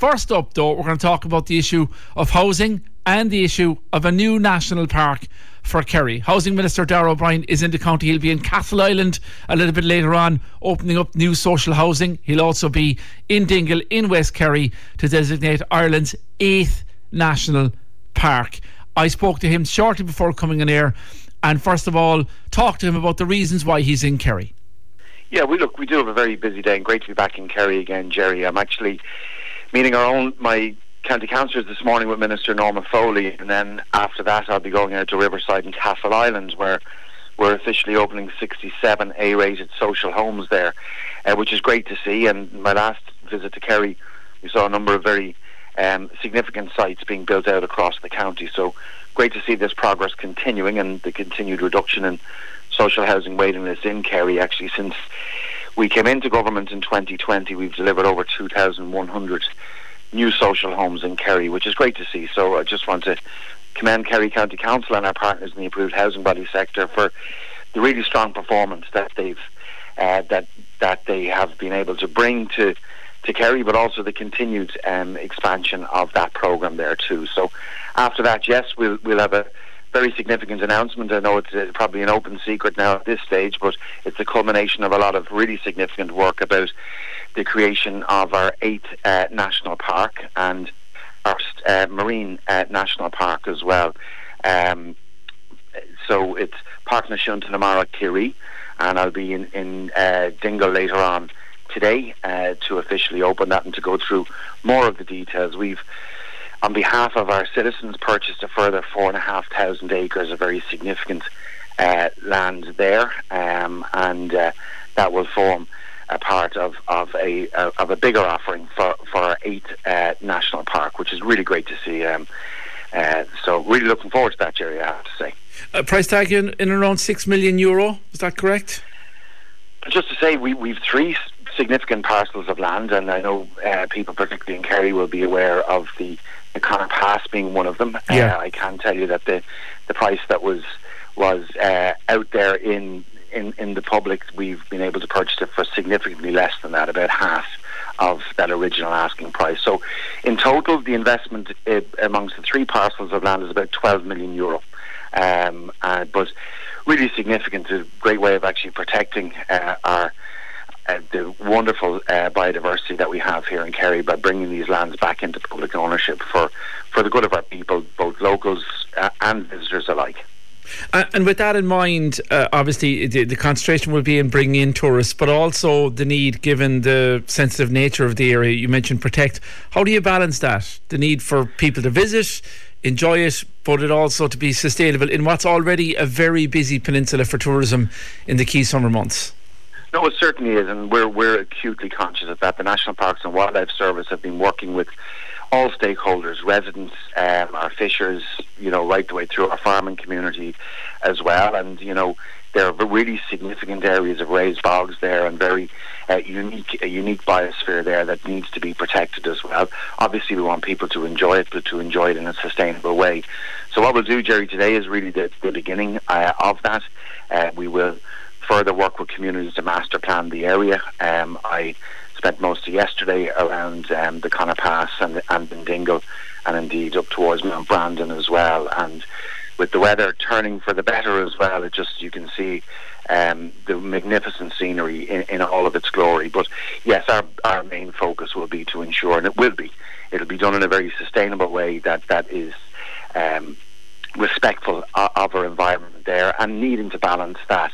First up, though, we're going to talk about the issue of housing and the issue of a new national park for Kerry. Housing Minister Darragh O'Brien is in the county. He'll be in Castle Island a little bit later on, opening up new social housing. He'll also be in Dingle in West Kerry to designate Ireland's 8th national park. I spoke to him shortly before coming on air, and first of all, talked to him about the reasons why he's in Kerry. Yeah, we do have a very busy day, and great to be back in Kerry again, Jerry. I'm actually meeting my county councillors this morning with Minister Norma Foley, and then after that I'll be going out to Riverside and Castle Island, where we're officially opening 67 A-rated social homes there, which is great to see. And my last visit to Kerry, we saw a number of very significant sites being built out across the county, so great to see this progress continuing and the continued reduction in social housing waiting lists in Kerry. Actually, since we came into government in 2020, we've delivered over 2,100 new social homes in Kerry, which is great to see. So I just want to commend Kerry County Council and our partners in the approved housing body sector for the really strong performance that they've that they have been able to bring to Kerry, but also the continued expansion of that programme there too. So after that, yes, we'll have a very significant announcement. I know it's probably an open secret now at this stage, but it's the culmination of a lot of really significant work about the creation of our 8th national park and our marine national park as well. So it's Park na Siúnta na Mara Kiri, and I'll be in Dingle later on today to officially open that and to go through more of the details. We've, on behalf of our citizens, purchased a further 4,500 acres of very significant land there, and that will form a part of a bigger offering for our 8th national park, which is really great to see. So really looking forward to that, Jerry, I have to say. Price tag in around €6 million, is that correct? Just to say, we've 3 significant parcels of land, and I know people, particularly in Kerry, will be aware of the Connor Pass being one of them. Yeah. I can tell you that the price that was out there in the public, we've been able to purchase it for significantly less than that, about half of that original asking price. So in total, the investment amongst the 3 parcels of land is about €12 million. But really significant, a great way of actually protecting the wonderful biodiversity that we have here in Kerry by bringing these lands back into public ownership for the good of our people, both locals and visitors alike. And with that in mind, obviously the concentration will be in bringing in tourists, but also the need, given the sensitive nature of the area, you mentioned protect. How do you balance that? The need for people to visit, enjoy it, but it also to be sustainable in what's already a very busy peninsula for tourism in the key summer months? No, it certainly is, and we're acutely conscious of that. The National Parks and Wildlife Service have been working with all stakeholders, residents, our fishers, right the way through our farming community as well. And, there are really significant areas of raised bogs there and very unique biosphere there that needs to be protected as well. Obviously, we want people to enjoy it, but to enjoy it in a sustainable way. So what we'll do, Jerry, today is really the beginning of that. We will further work with communities to master plan the area. I spent most of yesterday around the Connor Pass and in Dingle, and indeed up towards Mount Brandon as well. And with the weather turning for the better as well, you can see the magnificent scenery in all of its glory. But yes, our main focus will be to ensure, and it'll be done in a very sustainable way that is respectful of our environment there, and needing to balance that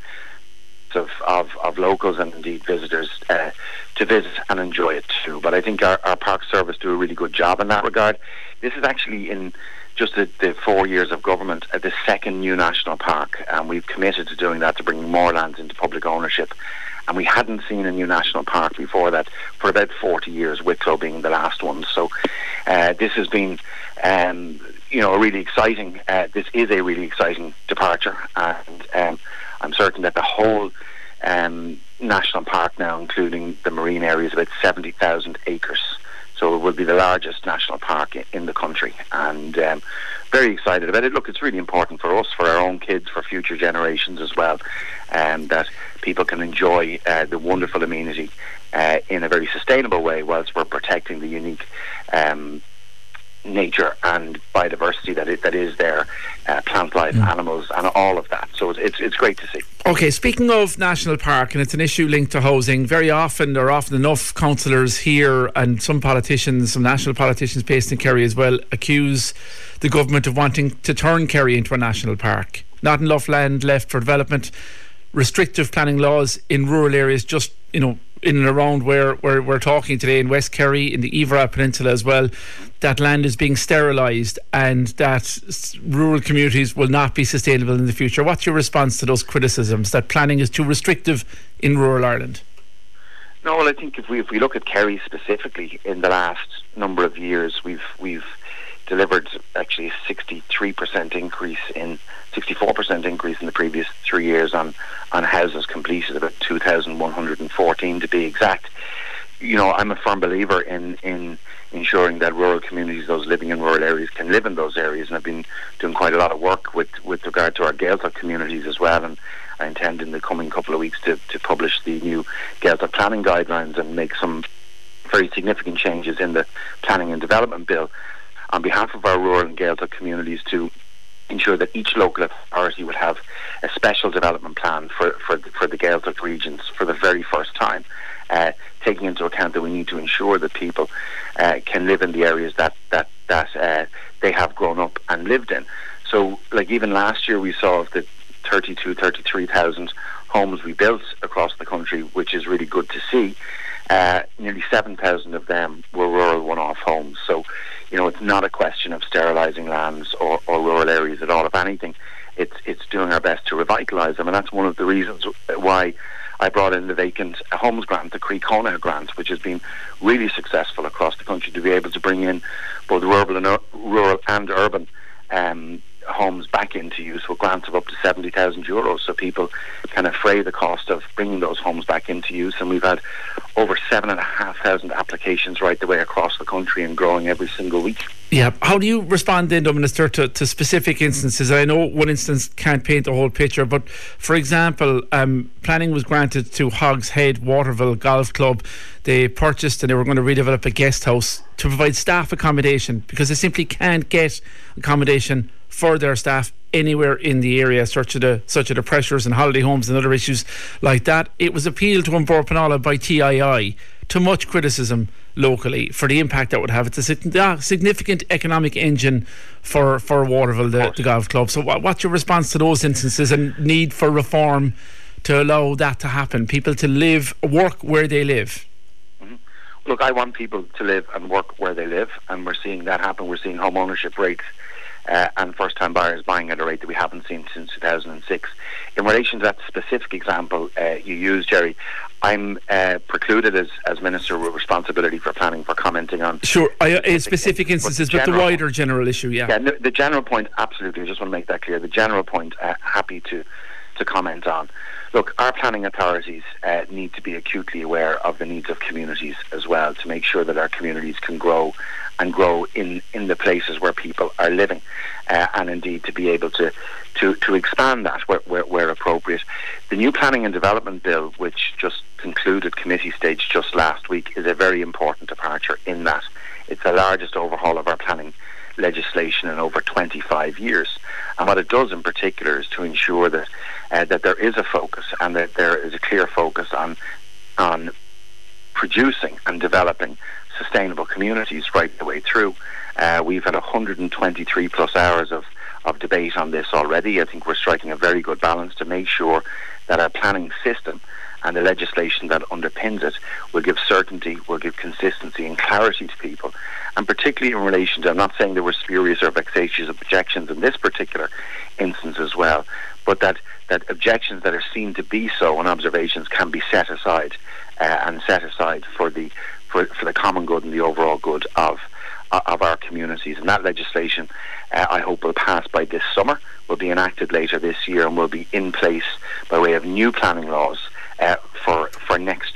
of locals and indeed visitors to visit and enjoy it too. But I think our park service do a really good job in that regard. This is actually, in just the 4 years of government, the 2nd new national park, and we've committed to doing that, to bring more lands into public ownership. And we hadn't seen a new national park before that for about 40 years, Wicklow being the last one. So this has been a really exciting this is a really exciting departure, and I'm certain that the whole national park now, including the marine area, is about 70,000 acres. So it will be the largest national park in the country, and very excited about it. Look, it's really important for us, for our own kids, for future generations as well, that people can enjoy the wonderful amenity in a very sustainable way, whilst we're protecting the unique nature and biodiversity that is there, plant life, animals, and all of that. So it's great to see. Okay, speaking of national park, and it's an issue linked to housing, very often, or often enough, councillors here and some politicians, some national politicians based in Kerry as well, accuse the government of wanting to turn Kerry into a national park. Not enough land left for development, restrictive planning laws in rural areas, just, you know, in and around where we're talking today, in West Kerry, in the Iveragh Peninsula as well. That land is being sterilised, and that rural communities will not be sustainable in the future. What's your response to those criticisms that planning is too restrictive in rural Ireland? No, well, I think if we look at Kerry specifically, in the last number of years, we've delivered actually a 64% increase in the previous 3 years on houses completed, about 2,114 to be exact. You know, I'm a firm believer in ensuring that rural communities, those living in rural areas, can live in those areas, and I've been doing quite a lot of work with regard to our Gaeltacht communities as well, and I intend in the coming couple of weeks to publish the new Gaeltacht planning guidelines and make some very significant changes in the planning and development bill on behalf of our rural and Gaeltacht communities, to ensure that each local authority will have a special development plan for the Gaeltacht regions for the very first time, taking into account that we need to ensure that people can live in the areas that they have grown up and lived in. So, like, even last year, we saw of the 33,000 homes we built across the country, which is really good to see. Nearly 7,000 of them were rural one-off homes. So, you know, it's not a question of sterilising lands or rural areas at all. If anything, it's doing our best to revitalise them, and that's one of the reasons why I brought in the vacant homes grant, the Croí Cónaithe grant, which has been really successful across the country, to be able to bring in both rural and urban homes back into use with grants of up to €70,000, so people can defray the cost of bringing those homes back into use. And we've had over 7,500 applications right the way across the country, and growing every single week. Yeah. How do you respond then, Minister, to specific instances? I know one instance can't paint the whole picture, but for example, planning was granted to Hogs Head Waterville Golf Club. They purchased and they were going to redevelop a guest house to provide staff accommodation, because they simply can't get accommodation for their staff anywhere in the area, such are the pressures and holiday homes and other issues like that. It was appealed to Bord Pleanála by TII, to much criticism locally for the impact that would have. It's a significant economic engine for Waterville, the golf club. So what's your response to those instances and need for reform to allow that to happen? People to work where they live. Look, I want people to live and work where they live, and we're seeing that happen. We're seeing home ownership rates and first-time buyers buying at a rate that we haven't seen since 2006. In relation to that specific example you used, Jerry, I'm precluded as Minister with responsibility for planning for commenting on specific instances, but the wider general issue, yeah, the general point, absolutely. I just want to make that clear. The general point, happy to comment on. Look, our planning authorities need to be acutely aware of the needs of communities as well, to make sure that our communities can grow in the places where people are living, and indeed to be able to expand that where appropriate. The new Planning and Development Bill, which just concluded committee stage just last week, is a very important departure in that. It's the largest overhaul of our planning legislation in over 25 years, and what it does in particular is to ensure that that there is a focus, and that there is a clear focus on producing and developing sustainable communities right the way through. We've had 123 plus hours of debate on this already. I think we're striking a very good balance to make sure that our planning system and the legislation that underpins it will give certainty, will give consistency and clarity to people, and particularly in relation to, I'm not saying there were spurious or vexatious objections in this particular instance as well, but that objections that are seen to be so and observations can be set aside, and set aside for the common good and the overall good of our communities. And that legislation, I hope, will pass by this summer, will be enacted later this year, and will be in place by way of new planning laws for next year.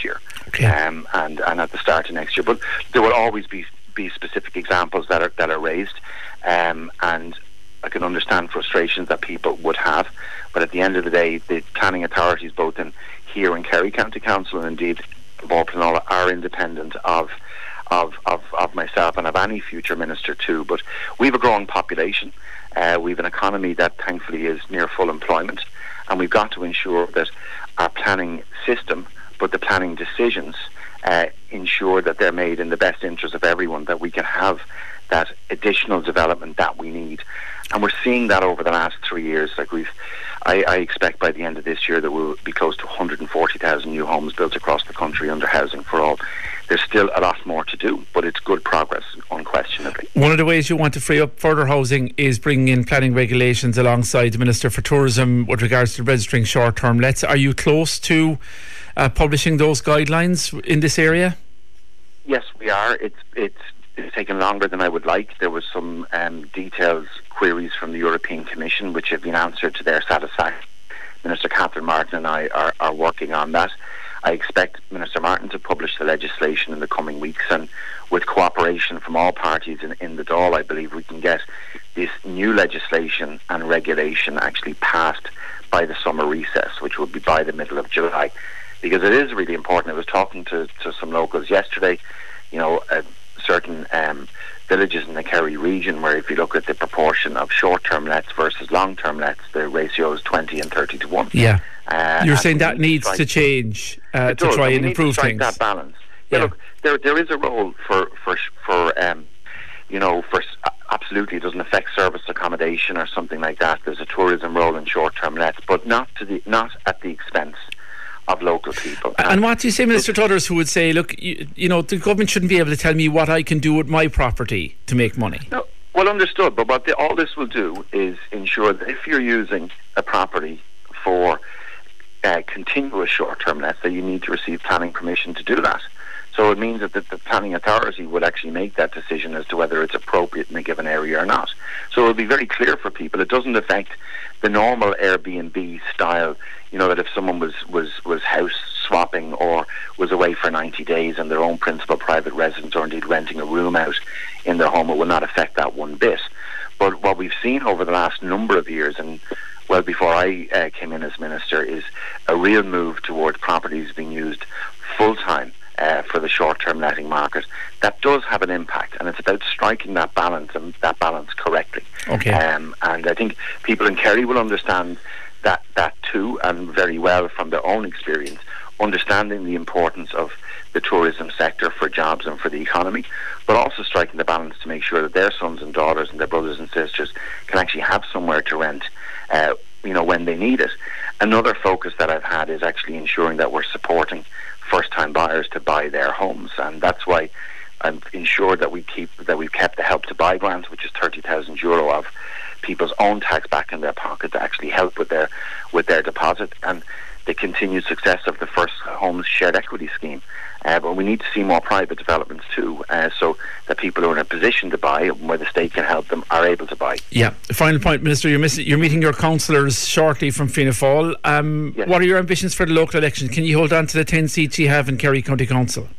Okay. and at the start of next year. But there will always be specific examples that are raised, and I can understand frustrations that people would have. But at the end of the day, the planning authorities, both in Kerry County Council and indeed Balpinola, are independent of myself and of any future minister too. But we have a growing population. We have an economy that thankfully is near full employment, and we've got to ensure that our planning system, but the planning decisions, ensure that they're made in the best interest of everyone, that we can have that additional development that we need. And we're seeing that over the last 3 years. I expect by the end of this year that we'll be close to 140,000 new homes built across the country under Housing for All. There's still a lot more to do, but it's good progress, unquestionably. One of the ways you want to free up further housing is bringing in planning regulations alongside the Minister for Tourism with regards to registering short-term lets. Are you close to publishing those guidelines in this area? Yes, we are. It's taken longer than I would like. There was some detailed queries from the European Commission which have been answered to their satisfaction. Minister Catherine Martin and I are working on that. I expect Minister Martin to publish the legislation in the coming weeks, and with cooperation from all parties in the Dáil, I believe we can get this new legislation and regulation actually passed by the summer recess, which will be by the middle of July, because it is really important. I was talking to some locals yesterday, certain villages in the Kerry region where if you look at the proportion of short-term lets versus long-term lets, the ratio is 20 and 30 to 1. Yeah. You're saying that needs to change to try and improve things. That balance. Yeah. Look, there is a role for absolutely, it doesn't affect service accommodation or something like that. There's a tourism role in short-term lets, but not at the expense of local people. And what do you say, Minister, to others who would say, look, the government shouldn't be able to tell me what I can do with my property to make money? No, well understood, but what all this will do is ensure that if you're using a property for continuous short-term lets, that you need to receive planning permission to do that. So it means that the planning authority will actually make that decision as to whether it's appropriate in a given area or not. So it'll be very clear for people. It doesn't affect the normal Airbnb style, that if someone was house swapping or was away for 90 days in their own principal private residence, or indeed renting a room out in their home, it will not affect that one bit. But what we've seen over the last number of years, and well before I came in as minister, is a real move towards properties being used full-time for the short-term letting market. That does have an impact, and it's about striking that balance, and that balance correctly. Okay. And I think people in Kerry will understand that too, and very well from their own experience, understanding the importance of the tourism sector for jobs and for the economy, but also striking the balance to make sure that their sons and daughters and their brothers and sisters can actually have somewhere to rent when they need it. Another focus that I've had is actually ensuring that we're supporting first-time buyers to buy their homes, and that's why I've ensured that we've kept the Help to Buy grant, which is €30,000 of people's own tax back in their pocket to actually help with their deposit, and the continued success of the First Homes Shared Equity Scheme. But we need to see more private developments too, so that people who are in a position to buy, where the state can help them, are able to buy. Yeah. Final point, Minister. You're meeting your councillors shortly from Fianna Fáil. Yes. What are your ambitions for the local election? Can you hold on to the 10 seats you have in Kerry County Council?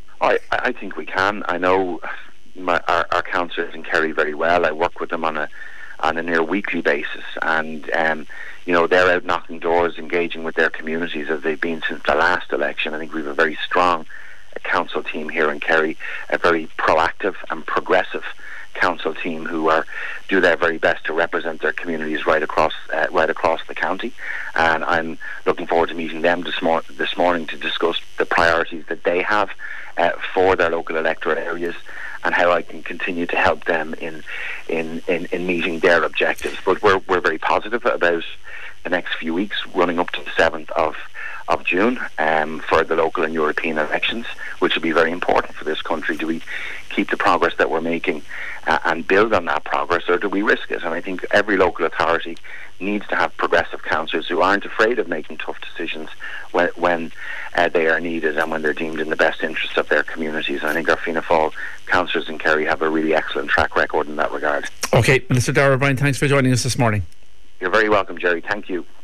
I think we can. I know our councillors in Kerry very well. I work with them on a near weekly basis, and they're out knocking doors, engaging with their communities as they've been since the last election. I think we have a very strong council team here in Kerry, a very proactive and progressive council team who do their very best to represent their communities right across the county. And I'm looking forward to meeting them this morning to discuss the priorities that they have for their local electorate areas, and how I can continue to help them in meeting their objectives. But we're very positive about the next few weeks running up to the 7th of June for the local and European elections, which will be very important for this country. Do we keep the progress that we're making and build on that progress, or do we risk it? And I think every local authority needs to have progressive councillors who aren't afraid of making tough decisions when they are needed and when they're deemed in the best interests of their communities. And I think our Fianna Fáil councillors in Kerry have a really excellent track record in that regard. Okay, Minister Darragh O'Brien, thanks for joining us this morning. You're very welcome, Jerry. Thank you.